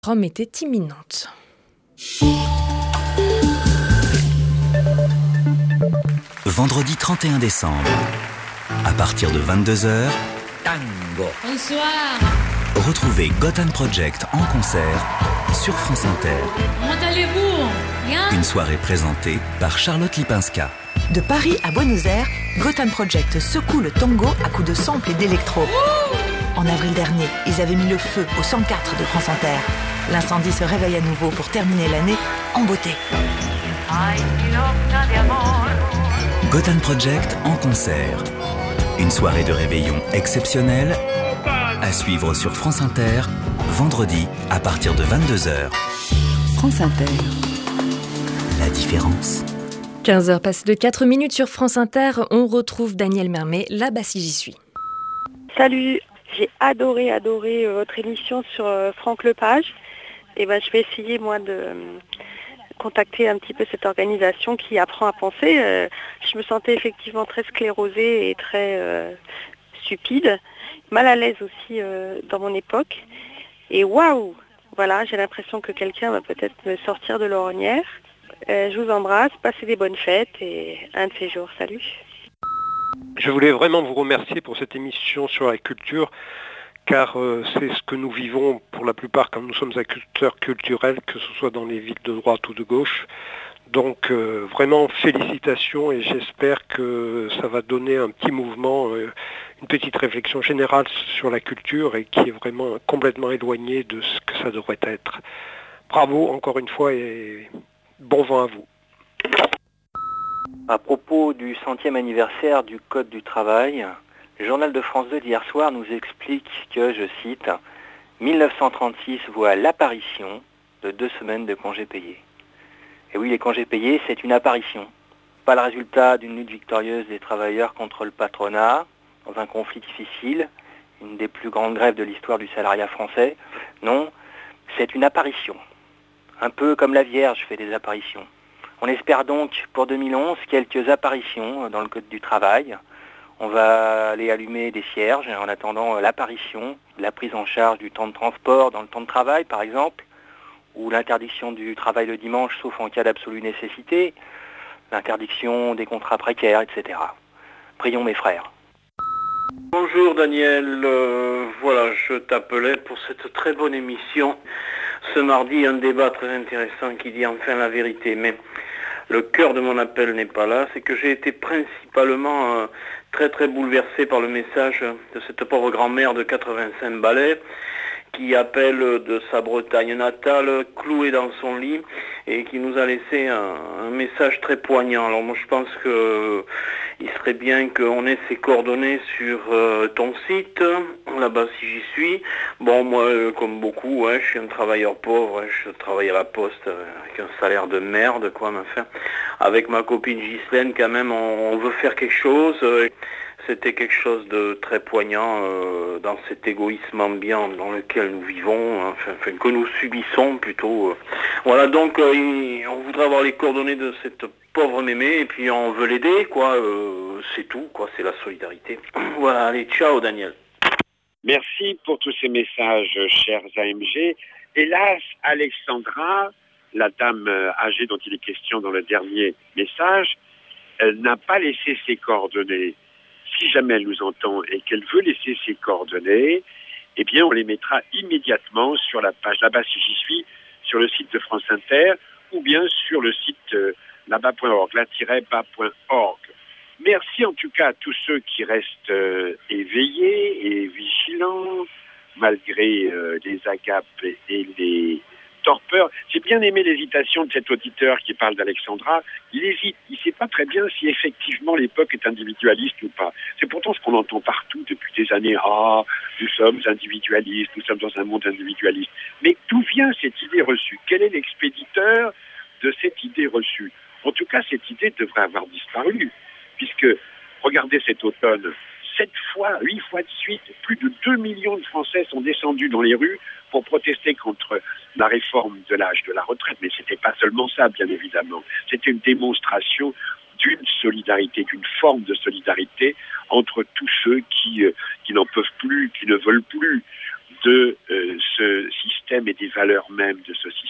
Rome était imminente. Vendredi 31 décembre, à partir de 22h, Tango. Bonsoir. retrouvez Gotham Project en concert sur France Inter. Comment allez-vous? Bien? Une soirée présentée par Charlotte Lipinska. De Paris à Buenos Aires, Gotham Project secoue le tango à coups de samples et d'électro. En avril dernier, ils avaient mis le feu au 104 de France Inter. L'incendie se réveille à nouveau pour terminer l'année en beauté. Gotham Project en concert. Une soirée de réveillon exceptionnelle à suivre sur France Inter, vendredi à partir de 22h. France Inter. La différence. 15h passées de 4 minutes sur France Inter, on retrouve Daniel Mermet, là-bas si j'y suis. Salut, j'ai adoré votre émission sur Franck Lepage. Et je vais essayer moi de contacter un petit peu cette organisation qui apprend à penser. Je me sentais effectivement très sclérosée et très stupide, mal à l'aise aussi dans mon époque. Et waouh, voilà, j'ai l'impression que quelqu'un va peut-être me sortir de l'ornière. Je vous embrasse, passez des bonnes fêtes et un de ces jours, salut. Je voulais vraiment vous remercier pour cette émission sur la culture, car c'est ce que nous vivons pour la plupart quand nous sommes acteurs culturels, que ce soit dans les villes de droite ou de gauche. Donc vraiment félicitations et j'espère que ça va donner un petit mouvement, une petite réflexion générale sur la culture et qui est vraiment complètement éloignée de ce que ça devrait être. Bravo encore une fois et bon vent à vous. À propos du 100e anniversaire du Code du travail, le journal de France 2 d'hier soir nous explique que, je cite, 1936 voit l'apparition de 2 semaines de congés payés. Et oui, les congés payés, c'est une apparition. Pas le résultat d'une lutte victorieuse des travailleurs contre le patronat, dans un conflit difficile, une des plus grandes grèves de l'histoire du salariat français. Non, c'est une apparition. Un peu comme la Vierge fait des apparitions. On espère donc pour 2011 quelques apparitions dans le Code du travail. On va aller allumer des cierges en attendant l'apparition, la prise en charge du temps de transport dans le temps de travail par exemple, ou l'interdiction du travail le dimanche sauf en cas d'absolue nécessité, l'interdiction des contrats précaires, etc. Prions mes frères. Bonjour Daniel, voilà, je t'appelais pour cette très bonne émission. Ce mardi, un débat très intéressant qui dit enfin la vérité, mais le cœur de mon appel n'est pas là, c'est que j'ai été principalement très très bouleversé par le message de cette pauvre grand-mère de 85 balais qui appelle de sa Bretagne natale, clouée dans son lit, et qui nous a laissé un message très poignant. Alors moi je pense qu'il serait bien qu'on ait ses coordonnées sur ton site, là-bas si j'y suis. Bon moi comme beaucoup, je suis un travailleur pauvre, je travaille à la poste avec un salaire de merde, quoi, mais enfin, avec ma copine Ghislaine quand même on veut faire quelque chose. C'était quelque chose de très poignant dans cet égoïsme ambiant dans lequel nous vivons, enfin que nous subissons plutôt. Voilà, donc on voudrait avoir les coordonnées de cette pauvre mémé et puis on veut l'aider, quoi. C'est tout, quoi. C'est la solidarité. Voilà, allez, ciao Daniel. Merci pour tous ces messages, chers AMG. Hélas, Alexandra, la dame âgée dont il est question dans le dernier message, elle n'a pas laissé ses coordonnées. Si jamais elle nous entend et qu'elle veut laisser ses coordonnées, eh bien, on les mettra immédiatement sur la page là-bas si j'y suis, sur le site de France Inter, ou bien sur le site là-bas.org, là-bas.org. Merci en tout cas à tous ceux qui restent éveillés et vigilants, malgré les agapes et les torpeur. J'ai bien aimé l'hésitation de cet auditeur qui parle d'Alexandra. Il hésite. Il ne sait pas très bien si effectivement l'époque est individualiste ou pas. C'est pourtant ce qu'on entend partout depuis des années. Ah, nous sommes individualistes, nous sommes dans un monde individualiste. Mais d'où vient cette idée reçue? Quel est l'expéditeur de cette idée reçue? En tout cas, cette idée devrait avoir disparu, puisque, regardez cet automne, 8 fois de suite, plus de 2 millions de Français sont descendus dans les rues pour protester contre la réforme de l'âge de la retraite. Mais ce n'était pas seulement ça, bien évidemment. C'était une démonstration d'une solidarité, d'une forme de solidarité entre tous ceux qui n'en peuvent plus, qui ne veulent plus de ce système et des valeurs mêmes de ce système.